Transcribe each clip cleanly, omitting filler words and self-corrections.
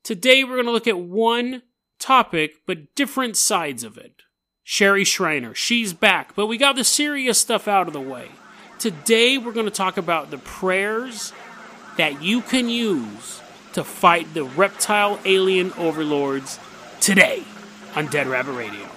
Today we're going to look at one topic, but different sides of it. Sherry Shriner, she's back, but we got the serious stuff out of the way. Today we're going to talk about the prayers that you can use to fight the reptile alien overlords today on Dead Rabbit Radio.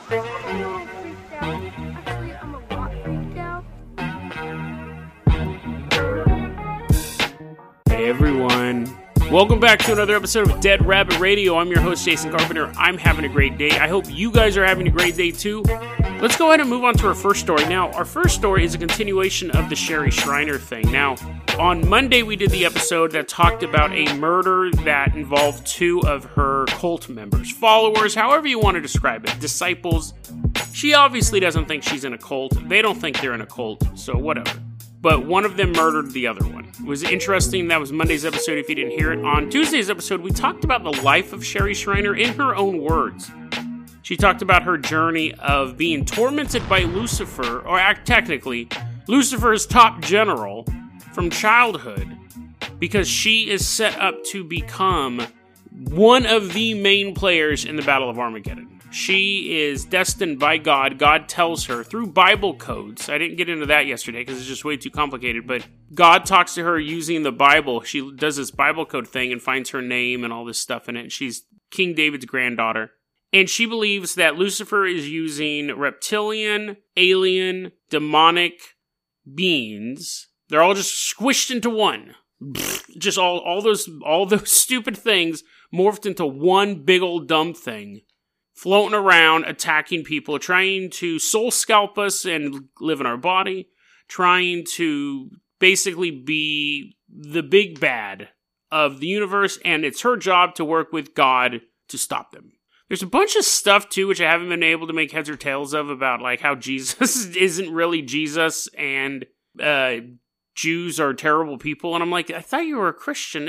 Hey everyone, welcome back to another episode of Dead Rabbit Radio. I'm your host Jason Carpenter. I'm having a great day. I hope you guys are having a great day too. Let's go ahead and move on to our first story. Now, our first story is a continuation of the Sherry Shriner thing. Now, on Monday we did the episode that talked about a murder that involved two of her cult members, followers, however you want to describe it, disciples. She obviously doesn't think she's in a cult. They don't think they're in a cult, so whatever. But one of them murdered the other one. It was interesting. That was Monday's episode if you didn't hear it. On Tuesday's episode, we talked about the life of Sherry Shriner in her own words. She talked about her journey of being tormented by Lucifer, or technically, Lucifer's top general from childhood, because she is set up to become one of the main players in the Battle of Armageddon. She is destined by God. God tells her through Bible codes. I didn't get into that yesterday because it's just way too complicated, but God talks to her using the Bible. She does this Bible code thing and finds her name and all this stuff in it. She's King David's granddaughter. And she believes that Lucifer is using reptilian, alien, demonic beings. They're all just squished into one. Just all those stupid things morphed into one big old dumb thing. Floating around, attacking people, trying to soul scalp us and live in our body. Trying to basically be the big bad of the universe. And it's her job to work with God to stop them. There's a bunch of stuff, too, which I haven't been able to make heads or tails of about, like, how Jesus isn't really Jesus and Jews are terrible people. And I'm like, I thought you were a Christian.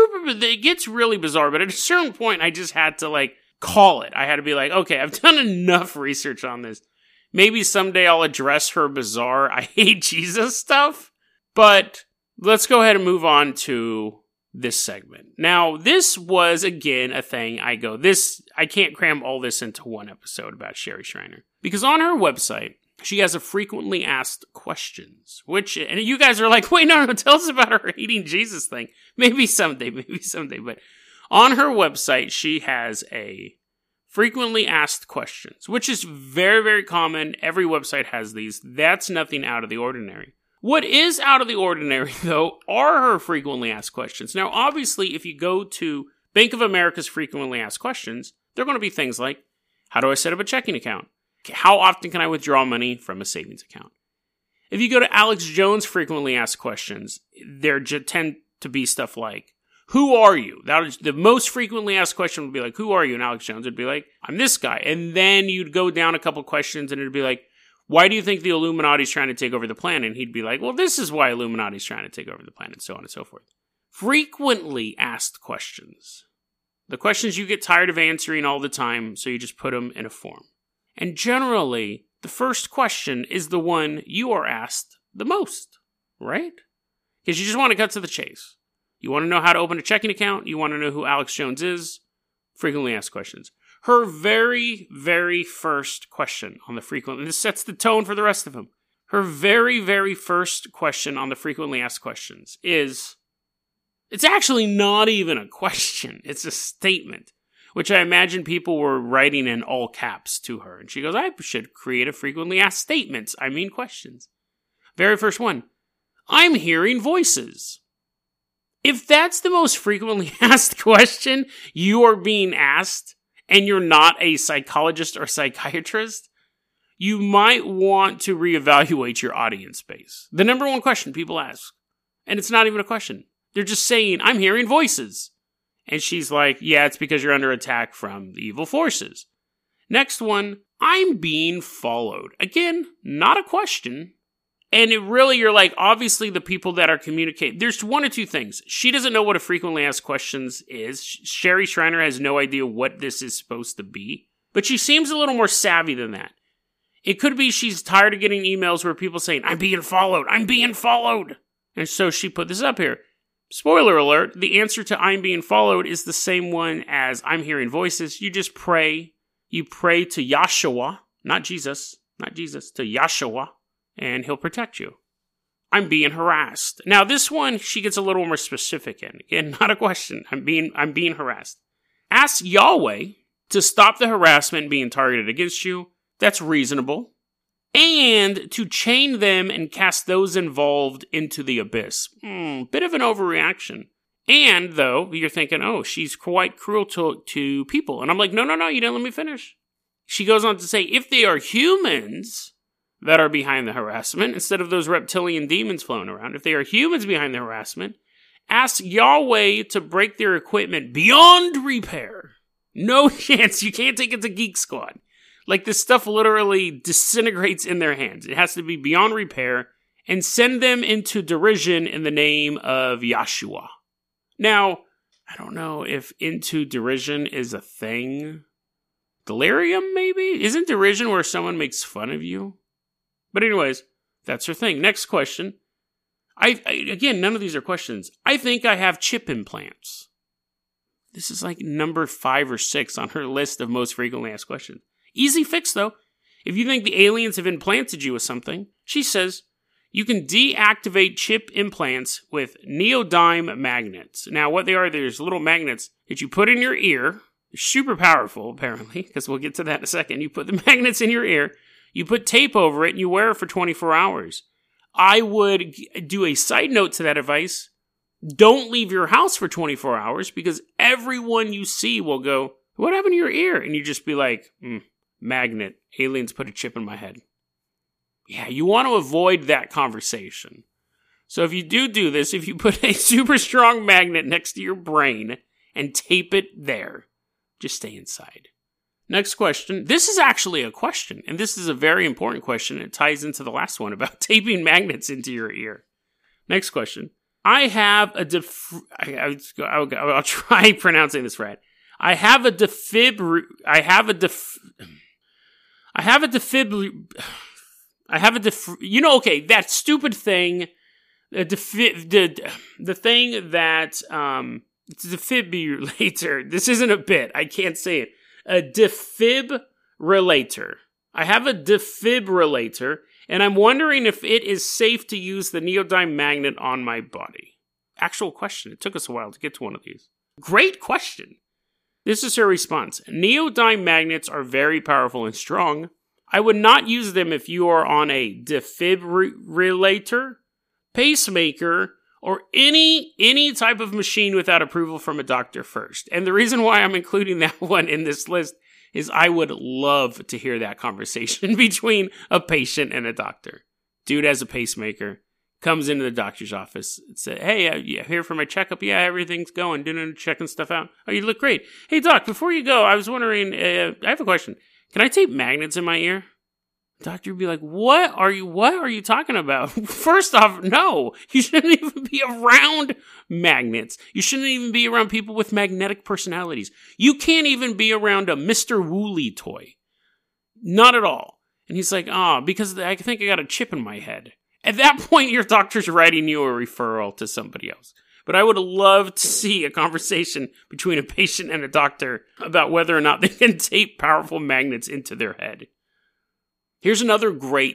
It gets really bizarre, but at a certain point, I just had to, like, call it. I had to be like, okay, I've done enough research on this. Maybe someday I'll address her bizarre, I hate Jesus stuff. But let's go ahead and move on to this segment. Now, this was, again, a thing I can't cram all this into one episode about Sherry Shriner. Because on her website, she has a frequently asked questions, and you guys are like, wait, no, tell us about her hating Jesus thing. Maybe someday, but on her website, she has a frequently asked questions, which is very, very common. Every website has these. That's nothing out of the ordinary. What is out of the ordinary, though, are her frequently asked questions. Now, obviously, if you go to Bank of America's frequently asked questions, they're going to be things like, how do I set up a checking account? How often can I withdraw money from a savings account? If you go to Alex Jones' frequently asked questions, there tend to be stuff like, who are you? That is the most frequently asked question would be like, who are you? And Alex Jones would be like, I'm this guy. And then you'd go down a couple questions and it'd be like, why do you think the Illuminati's trying to take over the planet? And he'd be like, well, this is why Illuminati's trying to take over the planet, so on and so forth. Frequently asked questions. The questions you get tired of answering all the time, so you just put them in a form. And generally, the first question is the one you are asked the most, right? Because you just want to cut to the chase. You want to know how to open a checking account. You want to know who Alex Jones is. Frequently asked questions. Her very, very first question on the frequently... This sets the tone for the rest of them. Her very, very first question on the frequently asked questions is... It's actually not even a question. It's a statement. Which I imagine people were writing in all caps to her. And she goes, I should create a frequently asked statements. I mean questions. Very first one. I'm hearing voices. If that's the most frequently asked question you are being asked, and you're not a psychologist or psychiatrist, you might want to reevaluate your audience base. The number one question people ask, and it's not even a question. They're just saying, I'm hearing voices. And she's like, yeah, it's because you're under attack from the evil forces. Next one, I'm being followed. Again, not a question. And you're like, obviously the people that are communicating, there's one or two things. She doesn't know what a frequently asked questions is. Sherry Shriner has no idea what this is supposed to be. But she seems a little more savvy than that. It could be she's tired of getting emails where people saying, I'm being followed. And so she put this up here. Spoiler alert, the answer to I'm being followed is the same one as I'm hearing voices. You just pray. You pray to Yahshua, not Jesus, to Yahshua, and he'll protect you. I'm being harassed. Now, this one, she gets a little more specific in. Again, not a question. I'm being harassed. Ask Yahweh to stop the harassment being targeted against you. That's reasonable. And to chain them and cast those involved into the abyss. Bit of an overreaction. And, though, you're thinking, oh, she's quite cruel to people. And I'm like, no, you didn't let me finish. She goes on to say, if they are humans that are behind the harassment, instead of those reptilian demons floating around, if they are humans behind the harassment, ask Yahweh to break their equipment beyond repair. No chance. You can't take it to Geek Squad. Like, this stuff literally disintegrates in their hands. It has to be beyond repair, and send them into derision in the name of Yahshua. Now, I don't know if into derision is a thing. Delirium, maybe? Isn't derision where someone makes fun of you? But anyways, that's her thing. Next question. Again, none of these are questions. I think I have chip implants. This is like number 5 or 6 on her list of most frequently asked questions. Easy fix, though. If you think the aliens have implanted you with something, she says, you can deactivate chip implants with neodyme magnets. Now, what they are, there's little magnets that you put in your ear. They're super powerful, apparently, because we'll get to that in a second. You put the magnets in your ear, you put tape over it, and you wear it for 24 hours. I would do a side note to that advice. Don't leave your house for 24 hours, because everyone you see will go, what happened to your ear? And you just be like, magnet. Aliens put a chip in my head. Yeah, you want to avoid that conversation. So if you do this, if you put a super strong magnet next to your brain and tape it there, just stay inside. Next question. This is actually a question, and this is a very important question. It ties into the last one about taping magnets into your ear. Next question. I have a I'll try pronouncing this right. That stupid thing, the thing that, it's a defibrillator. This isn't a bit. I can't say it. A defibrillator. I have a defibrillator, and I'm wondering if it is safe to use the neodyme magnet on my body. Actual question. It took us a while to get to one of these. Great question. This is her response. Neodyme magnets are very powerful and strong. I would not use them if you are on a defibrillator, pacemaker, or any type of machine without approval from a doctor first. And the reason why I'm including that one in this list is I would love to hear that conversation between a patient and a doctor. Dude has a pacemaker, comes into the doctor's office and says, hey, here for my checkup. Yeah, everything's going, checking stuff out. Oh, you look great. Hey, doc, before you go, I was wondering, I have a question. Can I tape magnets in my ear? The doctor would be like, what are you talking about? First off, no. You shouldn't even be around magnets. You shouldn't even be around people with magnetic personalities. You can't even be around a Mr. Wooly toy. Not at all. And he's like, because I think I got a chip in my head. At that point, your doctor's writing you a referral to somebody else. But I would love to see a conversation between a patient and a doctor about whether or not they can tape powerful magnets into their head. Here's another,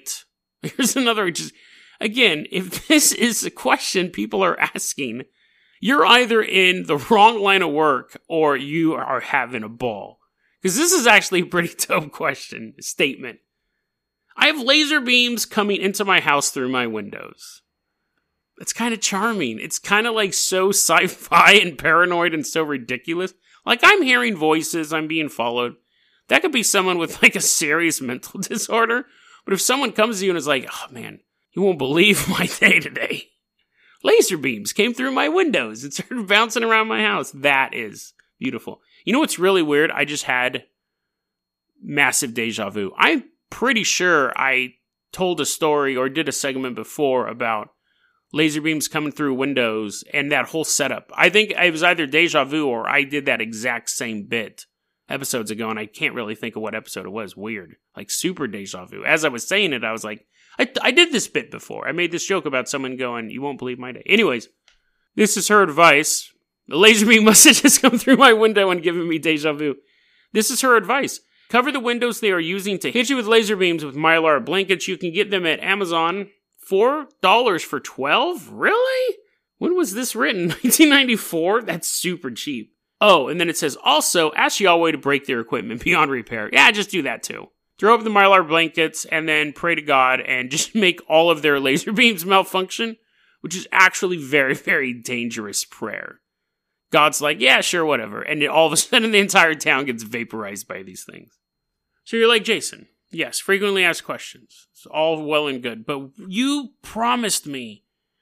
again, if this is a question people are asking, you're either in the wrong line of work or you are having a ball. Because this is actually a pretty dope statement. I have laser beams coming into my house through my windows. It's kind of charming. It's kind of like so sci-fi and paranoid and so ridiculous. Like, I'm hearing voices, I'm being followed. That could be someone with like a serious mental disorder. But if someone comes to you and is like, oh man, you won't believe my day today. Laser beams came through my windows and started bouncing around my house. That is beautiful. You know what's really weird? I just had massive deja vu. I'm pretty sure I told a story or did a segment before about laser beams coming through windows and that whole setup. I think it was either deja vu or I did that exact same bit episodes ago, and I can't really think of what episode it was. Weird. Like super deja vu. As I was saying it, I was like, I did this bit before. I made this joke about someone going, you won't believe my day. Anyways, This is her advice. The laser beam must have just come through my window and given me deja vu. This is her advice. Cover the windows they are using to hit you with laser beams with Mylar blankets. You can get them at Amazon. $4 for 12? Really? When was this written? 1994? That's super cheap. Oh, and then it says, also, ask Yahweh to break their equipment beyond repair. Yeah, just do that too. Throw up the Mylar blankets and then pray to God and just make all of their laser beams malfunction, which is actually very, very dangerous prayer. God's like, yeah, sure, whatever. And then all of a sudden the entire town gets vaporized by these things. So you're like, Jason, yes, frequently asked questions. It's all well and good. But you promised me,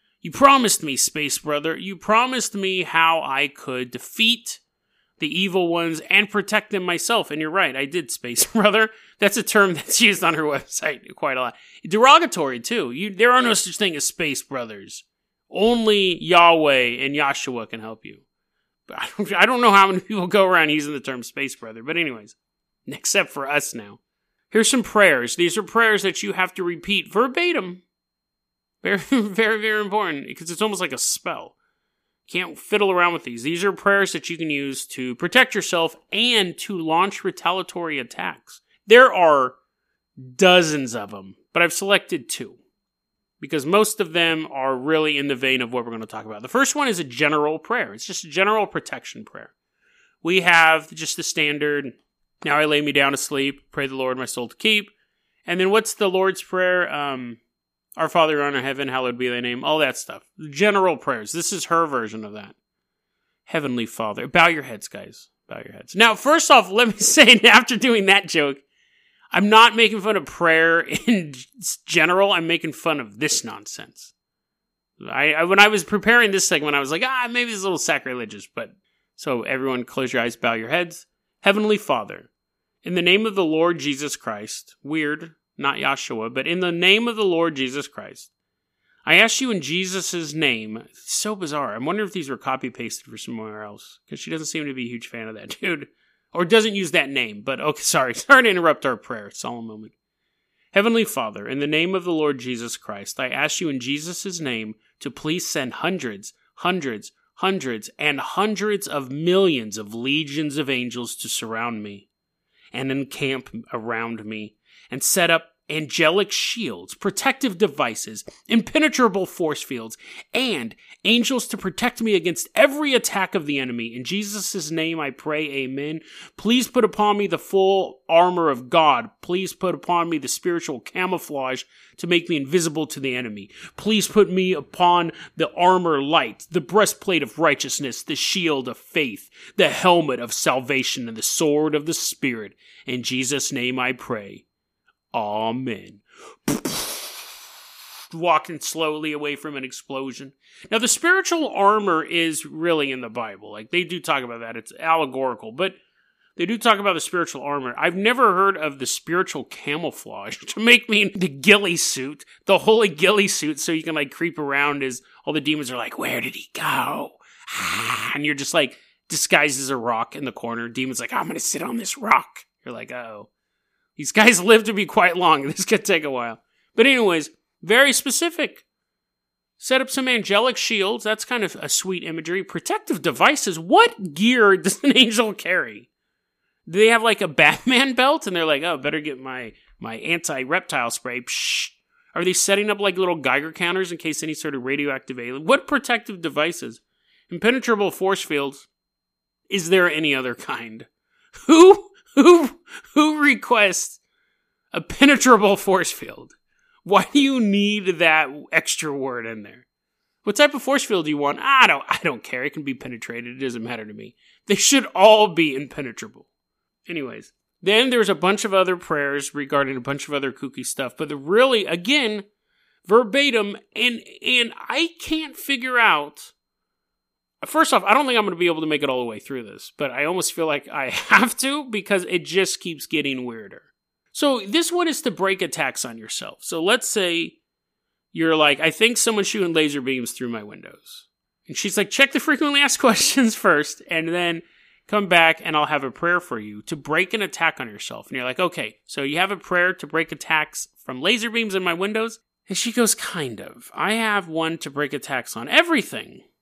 Space Brother, you promised me how I could defeat the evil ones and protect them myself. And you're right, I did, Space Brother. That's a term that's used on her website quite a lot. Derogatory, too. There are no such thing as Space Brothers. Only Yahweh and Yahshua can help you. I don't know how many people go around using the term Space Brother, but anyways, except for us now. Here's some prayers. These are prayers that you have to repeat verbatim. Very, very, very important, because it's almost like a spell. Can't fiddle around with these. These are prayers that you can use to protect yourself and to launch retaliatory attacks. There are dozens of them, but I've selected 2. Because most of them are really in the vein of what we're going to talk about. The first one is a general prayer. It's just a general protection prayer. We have just the standard, now I lay me down to sleep, pray the Lord my soul to keep. And then what's the Lord's Prayer? Our Father who art in heaven, hallowed be thy name. All that stuff. General prayers. This is her version of that. Heavenly Father. Bow your heads, guys. Bow your heads. Now, first off, let me say, after doing that joke, I'm not making fun of prayer in general. I'm making fun of this nonsense. When I was preparing this segment, I was like, maybe it's a little sacrilegious. But so everyone close your eyes, bow your heads. Heavenly Father, in the name of the Lord Jesus Christ, weird, not Yahshua, but in the name of the Lord Jesus Christ, I ask you in Jesus' name. It's so bizarre. I'm wondering if these were copy-pasted for somewhere else, because she doesn't seem to be a huge fan of that dude. Or doesn't use that name, but okay, sorry to interrupt our prayer. Solemn moment. Heavenly Father, in the name of the Lord Jesus Christ, I ask you in Jesus' name to please send hundreds, and hundreds of millions of legions of angels to surround me and encamp around me and set up angelic shields, protective devices, impenetrable force fields, and angels to protect me against every attack of the enemy. In Jesus' name I pray, amen. Please put upon me the full armor of God. Please put upon me the spiritual camouflage to make me invisible to the enemy. Please put me upon the armor light, the breastplate of righteousness, the shield of faith, the helmet of salvation, and the sword of the Spirit. In Jesus' name I pray. Amen. Walking slowly away from an explosion. Now, the spiritual armor is really in the Bible. Like, they do talk about that. It's allegorical, but they do talk about the spiritual armor. I've never heard of the spiritual camouflage to make me the ghillie suit, the holy ghillie suit, so you can, like, creep around as all the demons are like, where did he go? And you're just, like, disguised as a rock in the corner. Demon's like, I'm going to sit on this rock. You're like, uh-oh. These guys live to be quite long. This could take a while. But anyways, very specific. Set up some angelic shields. That's kind of a sweet imagery. Protective devices. What gear does an angel carry? Do they have like a Batman belt? And they're like, oh, better get my anti-reptile spray. Psh. Are they setting up like little Geiger counters in case any sort of radioactive alien? What protective devices? Impenetrable force fields. Is there any other kind? Who requests a penetrable force field? Why do you need that extra word in there? What type of force field do you want? I don't care. It can be penetrated. It doesn't matter to me. They should all be impenetrable. Anyways, then there's a bunch of other prayers regarding a bunch of other kooky stuff, but really, again, verbatim, and I can't figure out. First off, I don't think I'm going to be able to make it all the way through this, but I almost feel like I have to because it just keeps getting weirder. So this one is to break attacks on yourself. So let's say you're like, I think someone's shooting laser beams through my windows. And she's like, check the frequently asked questions first, and then come back and I'll have a prayer for you to break an attack on yourself. And you're like, okay, so you have a prayer to break attacks from laser beams in my windows? And she goes, kind of. I have one to break attacks on everything.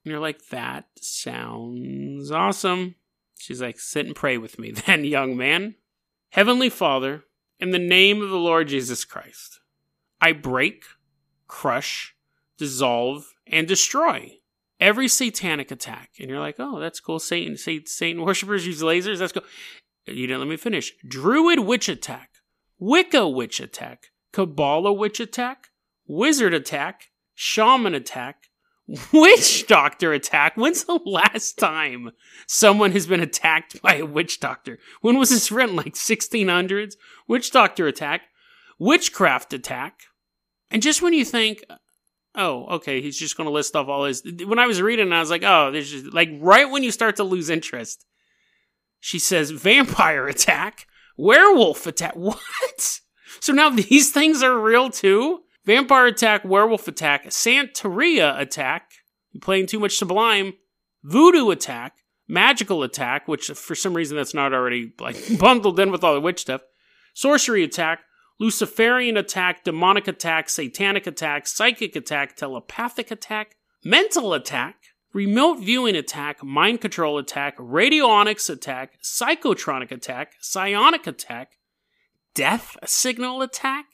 And you're like, that sounds awesome. She's like, sit and pray with me then, young man. Heavenly Father, in the name of the Lord Jesus Christ, I break, crush, dissolve, and destroy every satanic attack. And you're like, oh, that's cool. Satan worshippers use lasers. That's cool. You didn't let me finish. Druid witch attack, Wicca witch attack, Kabbalah witch attack, wizard attack, shaman attack, witch doctor attack. When's the last time someone has been attacked by a witch doctor? When was this written? Like 1600s? Witch doctor attack, witchcraft attack. And just when you think, oh, okay, he's just going to list off all his... When I was reading, I was like, oh, there's just... Like, right when you start to lose interest, she says, vampire attack, werewolf attack. What? So now these things are real too? Vampire attack, werewolf attack, Santeria attack, playing too much Sublime, voodoo attack, magical attack, which for some reason that's not already like bundled in with all the witch stuff, sorcery attack, Luciferian attack, demonic attack, satanic attack, psychic attack, telepathic attack, mental attack, remote viewing attack, mind control attack, radionics attack, psychotronic attack, psionic attack, death signal attack.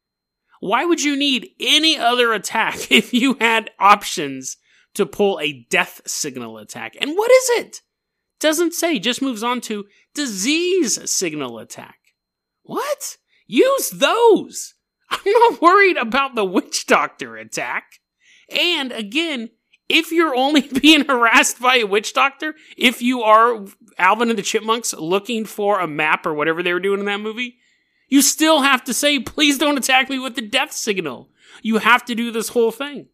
Why would you need any other attack if you had options to pull a death signal attack? And what is it? Doesn't say, just moves on to disease signal attack. What? Use those. I'm not worried about the witch doctor attack. And again, if you're only being harassed by a witch doctor, if you are Alvin and the Chipmunks looking for a map or whatever they were doing in that movie, you still have to say, please don't attack me with the death signal. You have to do this whole thing.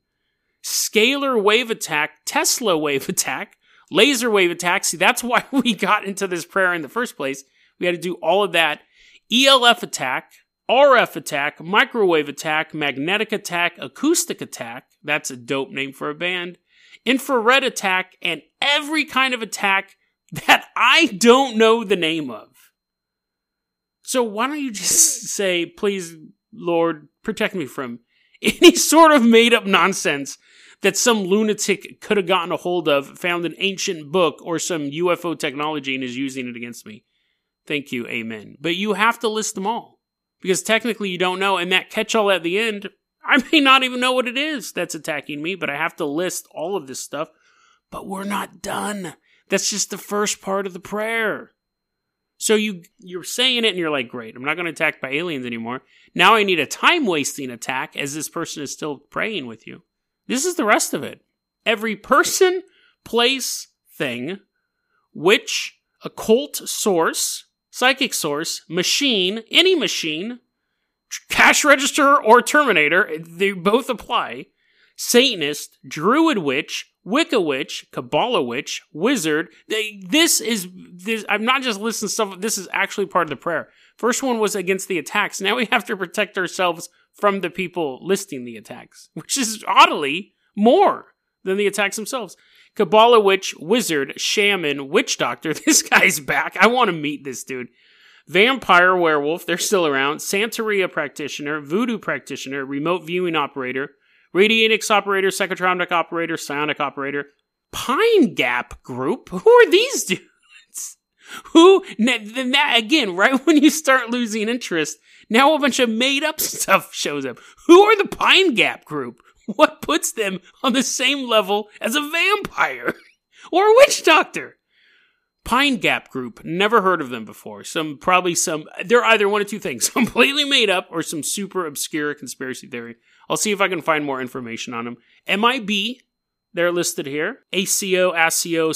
Scalar wave attack, Tesla wave attack, laser wave attack. See, that's why we got into this prayer in the first place. We had to do all of that. ELF attack, RF attack, microwave attack, magnetic attack, acoustic attack. That's a dope name for a band. Infrared attack, and every kind of attack that I don't know the name of. So why don't you just say, please, Lord, protect me from any sort of made-up nonsense that some lunatic could have gotten a hold of, found an ancient book or some UFO technology and is using it against me. Thank you, amen. But you have to list them all, because technically you don't know, and that catch-all at the end, I may not even know what it is that's attacking me, but I have to list all of this stuff. But we're not done. That's just the first part of the prayer. So you're saying it and you're like, great, I'm not going to attack by aliens anymore. Now I need a time-wasting attack as this person is still praying with you. This is the rest of it. Every person, place, thing, witch, occult source, psychic source, machine, any machine, cash register or terminator, they both apply. Satanist, druid witch, Wicca witch, Kabbalah witch, wizard. This. I'm not just listing stuff. This is actually part of the prayer. First one was against the attacks. Now we have to protect ourselves from the people listing the attacks, which is oddly more than the attacks themselves. Kabbalah witch, wizard, shaman, witch doctor. This guy's back. I want to meet this dude. Vampire, werewolf. They're still around. Santeria practitioner, voodoo practitioner, remote viewing operator, radionics operator, psychotronic operator, psionic operator, Pine Gap group. Who are these dudes? Who, then that, again, right when you start losing interest, now a bunch of made up stuff shows up. Who are the Pine Gap group? What puts them on the same level as a vampire? Or a witch doctor? Pine Gap group, never heard of them before. They're either one of two things, completely made up or some super obscure conspiracy theory. I'll see if I can find more information on them. MIB, they're listed here. ACO, ASIO,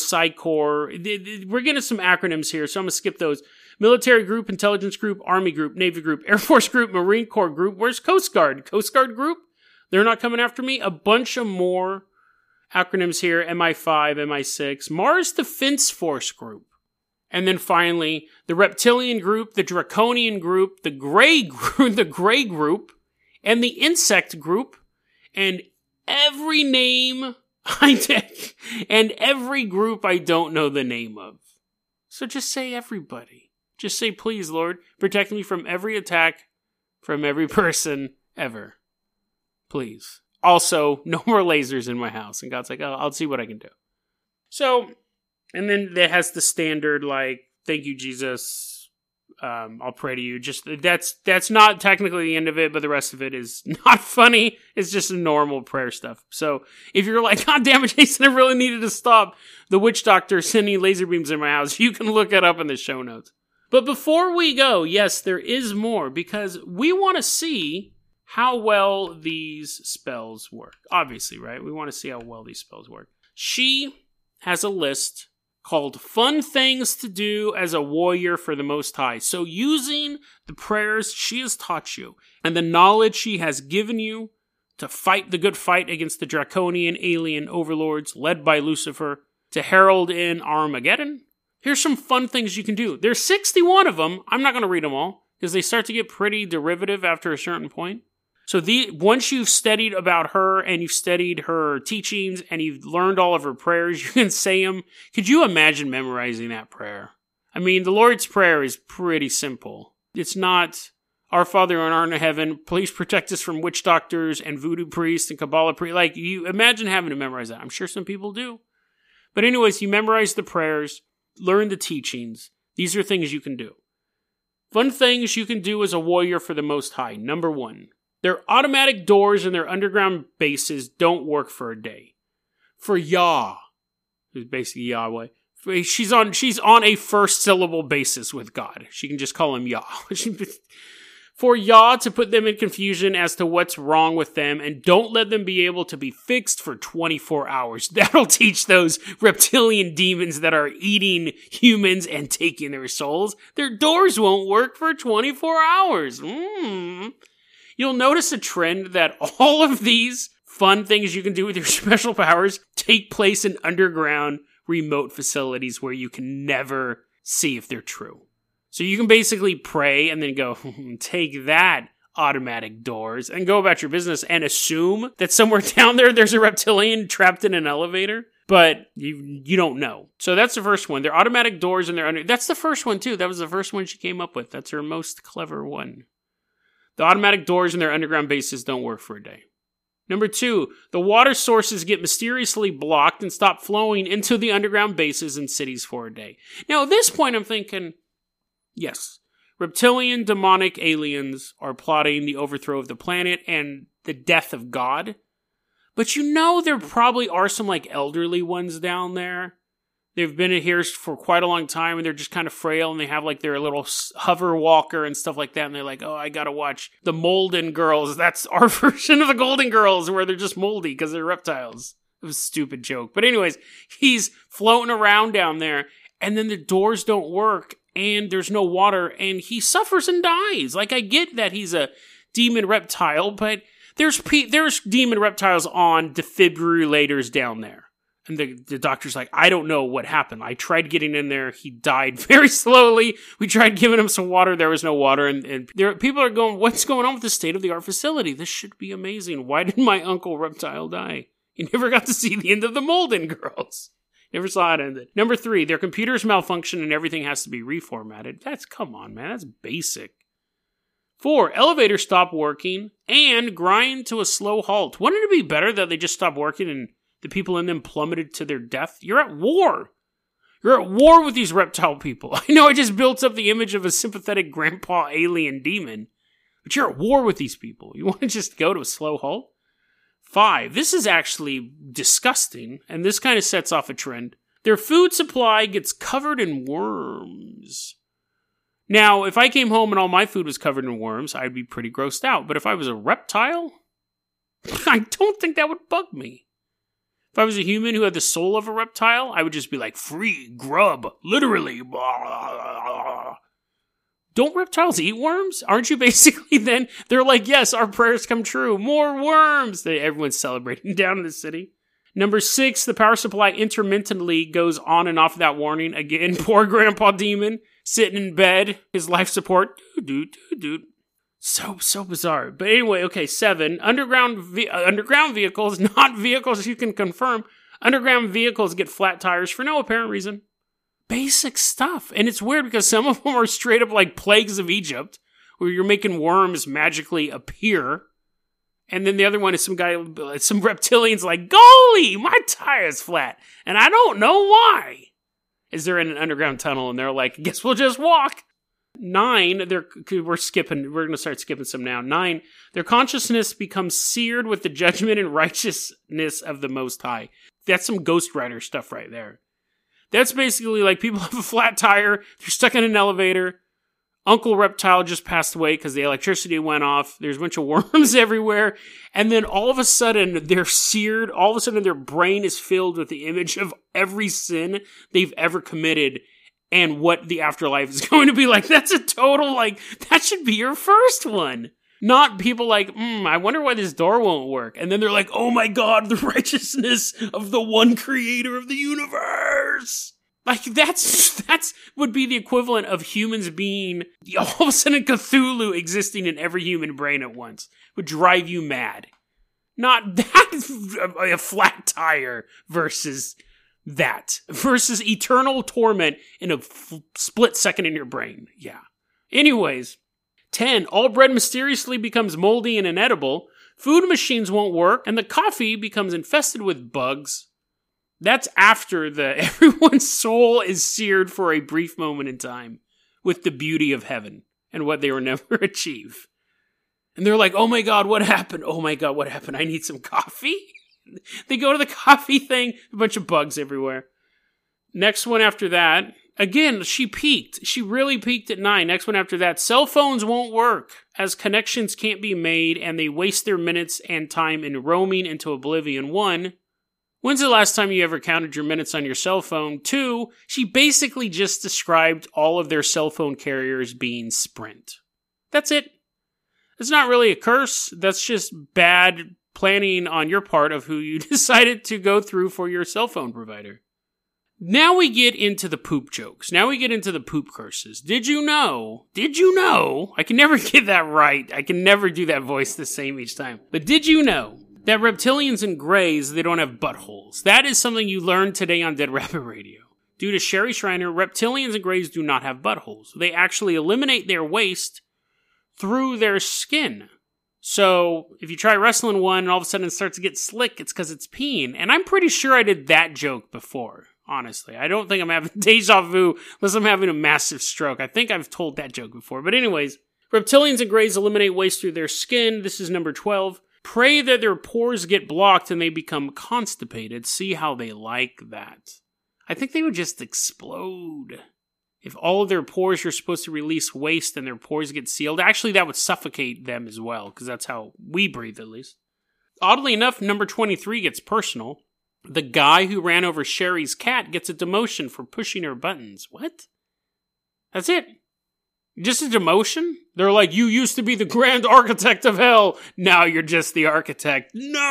PSYCOR. We're getting some acronyms here, so I'm going to skip those. Military group, intelligence group, Army group, Navy group, Air Force group, Marine Corps group. Where's Coast Guard? Coast Guard group? They're not coming after me? A bunch of more acronyms here. MI5, MI6. Mars Defense Force group. And then finally, the Reptilian group, the Draconian group, the Gray group, and the Insect group, and every name I take, and every group I don't know the name of. So just say everybody. Just say, please, Lord, protect me from every attack, from every person, ever. Please. Also, no more lasers in my house. And God's like, oh, I'll see what I can do. So, and then it has the standard, like, thank you, Jesus. I'll pray to you. Just that's not technically the end of it, but the rest of it is not funny. It's just normal prayer stuff. So if you're like, God damn it, Jason, I really needed to stop the witch doctor sending laser beams in my house, you can look it up in the show notes. But before we go, yes, there is more, because we want to see how well these spells work. Obviously, right? We want to see how well these spells work. She has a list called Fun Things to Do as a Warrior for the Most High. So using the prayers she has taught you and the knowledge she has given you to fight the good fight against the draconian alien overlords led by Lucifer, to herald in Armageddon, here's some fun things you can do. There's 61 of them. I'm not going to read them all, because they start to get pretty derivative after a certain point. So once you've studied about her and you've studied her teachings and you've learned all of her prayers, you can say them. Could you imagine memorizing that prayer? I mean, the Lord's Prayer is pretty simple. It's not, Our Father who art in heaven, please protect us from witch doctors and voodoo priests and Kabbalah priests. Like, you imagine having to memorize that. I'm sure some people do. But anyways, you memorize the prayers, learn the teachings. These are things you can do. Fun things you can do as a warrior for the Most High. Number 1. Their automatic doors and their underground bases don't work for a day. For Yah, who's basically Yahweh, she's on a first syllable basis with God. She can just call him Yah. For Yah to put them in confusion as to what's wrong with them, and don't let them be able to be fixed for 24 hours. That'll teach those reptilian demons that are eating humans and taking their souls. Their doors won't work for 24 hours. You'll notice a trend that all of these fun things you can do with your special powers take place in underground remote facilities where you can never see if they're true. So you can basically pray and then go, take that, automatic doors, and go about your business and assume that somewhere down there's a reptilian trapped in an elevator, but you don't know. So that's the first one. They're automatic doors and that's the first one too. That was the first one she came up with. That's her most clever one. The automatic doors in their underground bases don't work for a day. Number 2, the water sources get mysteriously blocked and stop flowing into the underground bases and cities for a day. Now, at this point, I'm thinking, yes, reptilian demonic aliens are plotting the overthrow of the planet and the death of God. But you know there probably are some, like, elderly ones down there. They've been here for quite a long time, and they're just kind of frail, and they have, like, their little hover walker and stuff like that, and they're like, oh, I gotta watch the Molden Girls. That's our version of the Golden Girls, where they're just moldy because they're reptiles. It was a stupid joke. But anyways, he's floating around down there, and then the doors don't work, and there's no water, and he suffers and dies. Like, I get that he's a demon reptile, but there's demon reptiles on defibrillators down there. And the doctor's like, I don't know what happened. I tried getting in there. He died very slowly. We tried giving him some water. There was no water. And people are going, what's going on with the state-of-the-art facility? This should be amazing. Why did my uncle reptile die? He never got to see the end of the Molden Girls. Never saw it ended. Number 3, their computers malfunction and everything has to be reformatted. Come on, man. That's basic. 4, elevators stop working and grind to a slow halt. Wouldn't it be better that they just stopped working and the people in them plummeted to their death? You're at war. You're at war with these reptile people. I know I just built up the image of a sympathetic grandpa alien demon, but you're at war with these people. You want to just go to a slow halt? 5, this is actually disgusting, and this kind of sets off a trend. Their food supply gets covered in worms. Now, if I came home and all my food was covered in worms, I'd be pretty grossed out. But if I was a reptile, I don't think that would bug me. If I was a human who had the soul of a reptile, I would just be like, free grub, literally. Don't reptiles eat worms? Aren't you basically then? They're like, yes, our prayers come true. More worms. Everyone's celebrating down in the city. Number 6, the power supply intermittently goes on and off without warning. Again, poor Grandpa Demon sitting in bed, his life support. Dude. So bizarre. But anyway, okay, 7, underground vehicles, not vehicles you can confirm. Underground vehicles get flat tires for no apparent reason. Basic stuff. And it's weird because some of them are straight up like plagues of Egypt, where you're making worms magically appear And then the other one is some reptilian's like, "Golly, my tire's flat, and I don't know why." Is they're in an underground tunnel, and they're like, "I guess we'll just walk." 9, we're going to start skipping some now. 9, their consciousness becomes seared with the judgment and righteousness of the Most High. That's some Ghost Rider stuff right there. That's basically like people have a flat tire, they're stuck in an elevator, Uncle Reptile just passed away because the electricity went off, there's a bunch of worms everywhere, and then all of a sudden they're seared, all of a sudden their brain is filled with the image of every sin they've ever committed, and what the afterlife is going to be like. That's a total, that should be your first one. Not people like, I wonder why this door won't work. And then they're like, oh my God, the righteousness of the one creator of the universe. Like, that's would be the equivalent of humans being, all of a sudden Cthulhu existing in every human brain at once. Would drive you mad. Not that, a flat tire versus eternal torment in a split second in your brain. Yeah. Anyways, 10, all bread mysteriously becomes moldy and inedible, food machines won't work, and the coffee becomes infested with bugs. That's after everyone's soul is seared for a brief moment in time with the beauty of heaven and what they will never achieve. And they're like, oh my God, what happened? Oh my God, what happened? I need some coffee. They go to the coffee thing, a bunch of bugs everywhere. Next one after that, again, she peaked. She really peaked at 9. Next one after that, cell phones won't work as connections can't be made and they waste their minutes and time in roaming into oblivion. 1, when's the last time you ever counted your minutes on your cell phone? 2, she basically just described all of their cell phone carriers being Sprint. That's it. It's not really a curse. That's just bad planning on your part of who you decided to go through for your cell phone provider. Now we get into the poop jokes. Now we get into the poop curses. Did you know? I can never get that right. I can never do that voice the same each time. But did you know that reptilians and greys, they don't have buttholes? That is something you learned today on Dead Rabbit Radio. Due to Sherry Shriner, reptilians and greys do not have buttholes. They actually eliminate their waste through their skin. So, if you try wrestling one and all of a sudden it starts to get slick, it's because it's peeing. And I'm pretty sure I did that joke before, honestly. I don't think I'm having deja vu unless I'm having a massive stroke. I think I've told that joke before. But anyways, reptilians and greys eliminate waste through their skin. This is number 12. Pray that their pores get blocked and they become constipated. See how they like that. I think they would just explode. If all of their pores are supposed to release waste and their pores get sealed, actually that would suffocate them as well, because that's how we breathe at least. Oddly enough, number 23 gets personal. The guy who ran over Sherry's cat gets a demotion for pushing her buttons. What? That's it. Just a demotion? They're like, you used to be the grand architect of hell. Now you're just the architect.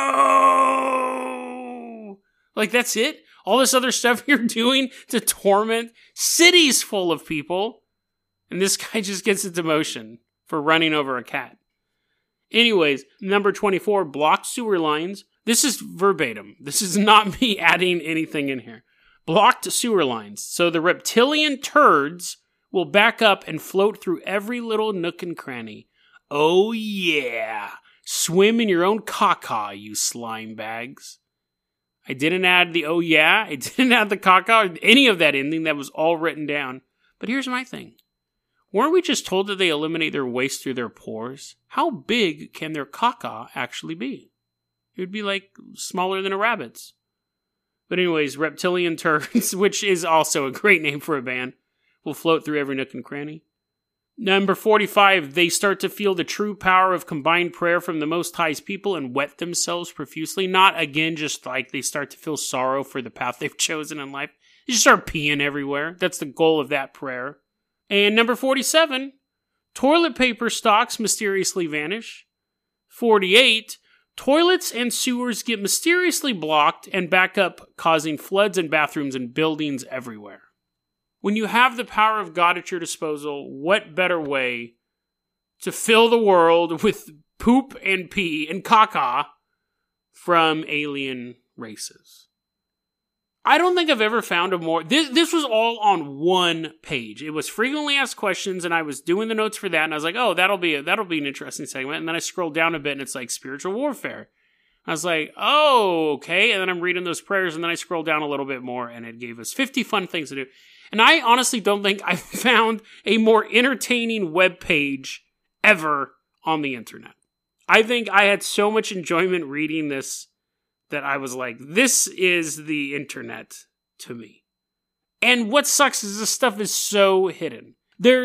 No! Like, that's it? All this other stuff you're doing to torment cities full of people. And this guy just gets a demotion for running over a cat. Anyways, number 24, blocked sewer lines. This is verbatim. This is not me adding anything in here. Blocked sewer lines. So the reptilian turds will back up and float through every little nook and cranny. Oh yeah. Swim in your own caca, you slime bags. I didn't add the oh yeah, I didn't add the caca, any of that ending, that was all written down. But here's my thing. Weren't we just told that they eliminate their waste through their pores? How big can their caca actually be? It would be like smaller than a rabbit's. But anyways, reptilian turds, which is also a great name for a band, will float through every nook and cranny. Number 45, they start to feel the true power of combined prayer from the Most High's people and wet themselves profusely. Not, again, just like they start to feel sorrow for the path they've chosen in life. They just start peeing everywhere. That's the goal of that prayer. And number 47, toilet paper stocks mysteriously vanish. 48, toilets and sewers get mysteriously blocked and back up, causing floods in bathrooms and buildings everywhere. When you have the power of God at your disposal, what better way to fill the world with poop and pee and caca from alien races? I don't think I've ever found a more... This was all on one page. It was frequently asked questions, and I was doing the notes for that, and I was like, oh, that'll be an interesting segment. And then I scrolled down a bit, and it's like spiritual warfare. I was like, oh, okay. And then I'm reading those prayers, and then I scrolled down a little bit more, and it gave us 50 fun things to do. And I honestly don't think I found a more entertaining web page ever on the internet. I think I had so much enjoyment reading this that I was like, this is the internet to me. And what sucks is this stuff is so hidden.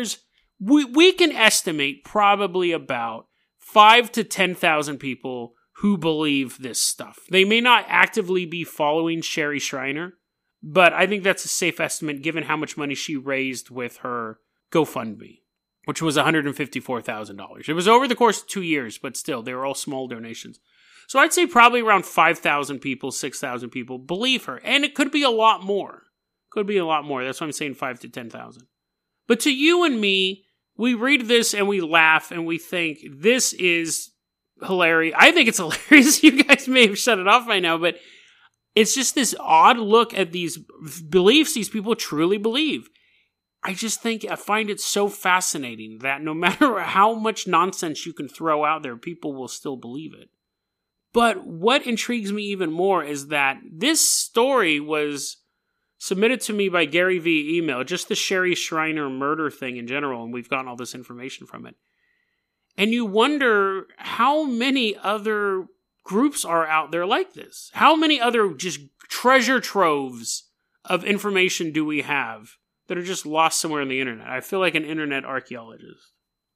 We can estimate probably about 5,000 to 10,000 people who believe this stuff. They may not actively be following Sherry Shriner, but I think that's a safe estimate given how much money she raised with her GoFundMe, which was $154,000. It was over the course of 2 years, but still, they were all small donations. So I'd say probably around 5,000 people, 6,000 people believe her. And it could be a lot more. That's why I'm saying 5,000 to 10,000. But to you and me, we read this and we laugh and we think, this is hilarious. I think it's hilarious. You guys may have shut it off by now, but it's just this odd look at these beliefs these people truly believe. I find it so fascinating that no matter how much nonsense you can throw out there, people will still believe it. But what intrigues me even more is that this story was submitted to me by Gary via email, just the Sherry Shriner murder thing in general, and we've gotten all this information from it. And you wonder how many other groups are out there like this? How many other just treasure troves of information do we have that are just lost somewhere on the internet? I feel like an internet archaeologist.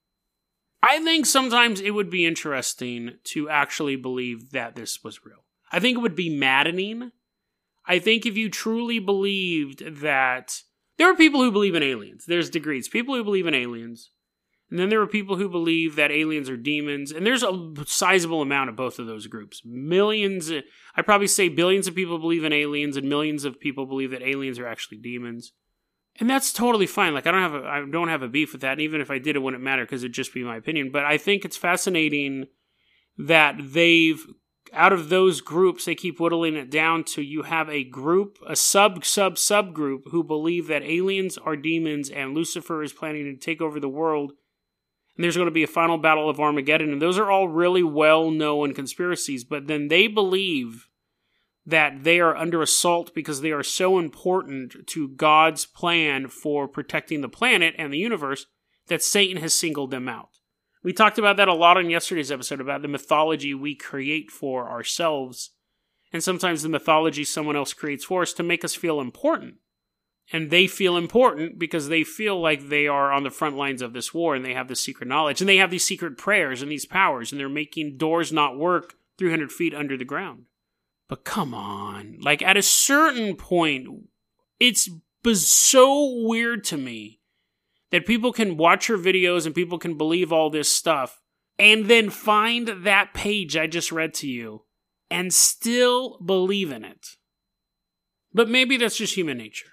I think sometimes it would be interesting to actually believe that this was real. I think it would be maddening. I think if you truly believed that... There are people who believe in aliens. There's degrees. People who believe in aliens. And then there are people who believe that aliens are demons. And there's a sizable amount of both of those groups. Millions, I'd probably say billions of people believe in aliens, and millions of people believe that aliens are actually demons. And that's totally fine. Like, I don't have a beef with that. And even if I did, it wouldn't matter because it'd just be my opinion. But I think it's fascinating that out of those groups, they keep whittling it down to you have a group, a subgroup who believe that aliens are demons and Lucifer is planning to take over the world. And there's going to be a final battle of Armageddon. And those are all really well-known conspiracies. But then they believe that they are under assault because they are so important to God's plan for protecting the planet and the universe that Satan has singled them out. We talked about that a lot on yesterday's episode about the mythology we create for ourselves, and sometimes the mythology someone else creates for us to make us feel important. And they feel important because they feel like they are on the front lines of this war and they have this secret knowledge and they have these secret prayers and these powers and they're making doors not work 300 feet under the ground. But come on, like at a certain point, it's so weird to me that people can watch your videos and people can believe all this stuff and then find that page I just read to you and still believe in it. But maybe that's just human nature.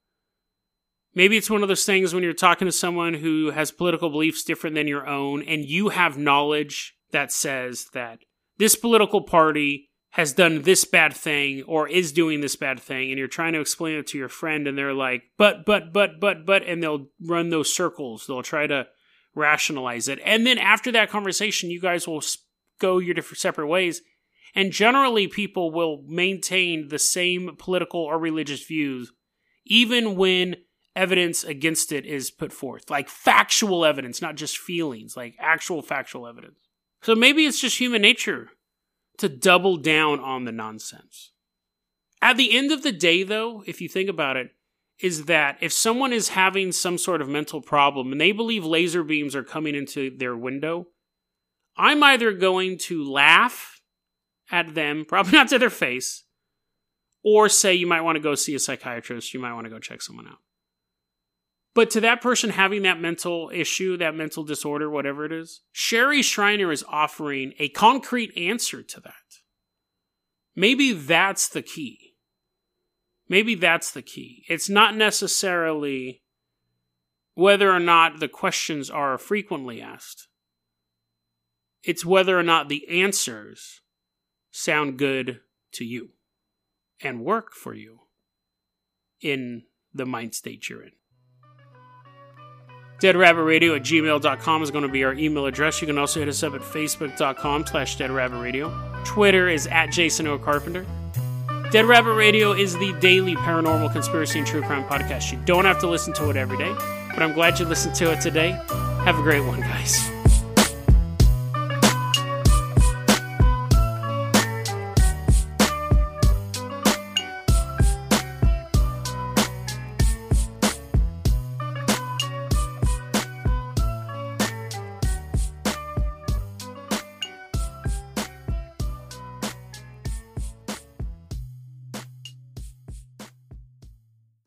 Maybe it's one of those things when you're talking to someone who has political beliefs different than your own and you have knowledge that says that this political party has done this bad thing or is doing this bad thing, and you're trying to explain it to your friend, and they're like, but, and they'll run those circles. They'll try to rationalize it. And then after that conversation, you guys will go your different separate ways, and generally people will maintain the same political or religious views, even when evidence against it is put forth. Like factual evidence, not just feelings, like actual factual evidence. So maybe it's just human nature to double down on the nonsense. At the end of the day, though, if you think about it, is that if someone is having some sort of mental problem and they believe laser beams are coming into their window, I'm either going to laugh at them, probably not to their face, or say you might want to go see a psychiatrist, you might want to go check someone out. But to that person having that mental issue, that mental disorder, whatever it is, Sherry Shriner is offering a concrete answer to that. Maybe that's the key. It's not necessarily whether or not the questions are frequently asked. It's whether or not the answers sound good to you and work for you. in the mind state you're in. DeadRabbitRadio@gmail.com is going to be our email address. You can also hit us up at Facebook.com/DeadRabbitRadio. Twitter is @JasonOCarpenter. Dead Rabbit Radio is the daily paranormal conspiracy and true crime podcast. You don't have to listen to it every day, but I'm glad you listened to it today. Have a great one, guys.